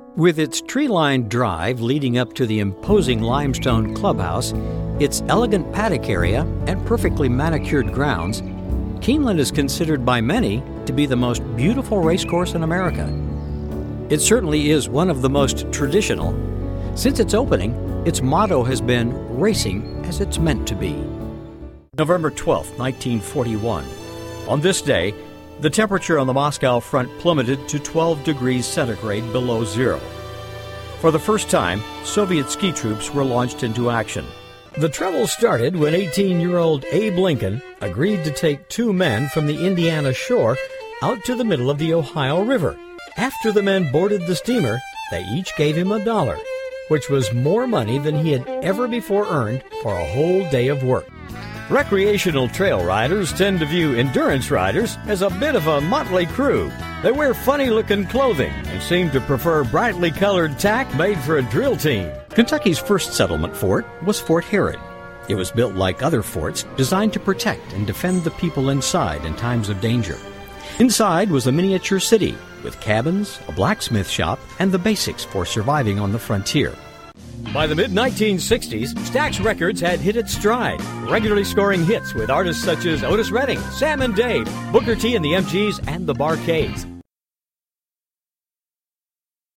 With its tree-lined drive leading up to the imposing limestone clubhouse, its elegant paddock area, and perfectly manicured grounds, Keeneland is considered by many to be the most beautiful racecourse in America. It certainly is one of the most traditional. Since its opening, its motto has been "Racing as it's meant to be." November 12, 1941. On this day, the temperature on the Moscow front plummeted to 12 degrees centigrade below zero. For the first time, Soviet ski troops were launched into action. The trouble started when 18-year-old Abe Lincoln agreed to take two men from the Indiana shore out to the middle of the Ohio River. After the men boarded the steamer, they each gave him $1, which was more money than he had ever before earned for a whole day of work. Recreational trail riders tend to view endurance riders as a bit of a motley crew. They wear funny-looking clothing and seem to prefer brightly colored tack made for a drill team. Kentucky's first settlement fort was Fort Herod. It was built like other forts, designed to protect and defend the people inside in times of danger. Inside was a miniature city with cabins, a blacksmith shop, and the basics for surviving on the frontier. By the mid-1960s, Stax Records had hit its stride, regularly scoring hits with artists such as Otis Redding, Sam and Dave, Booker T and the MGs, and the Bar-Kays.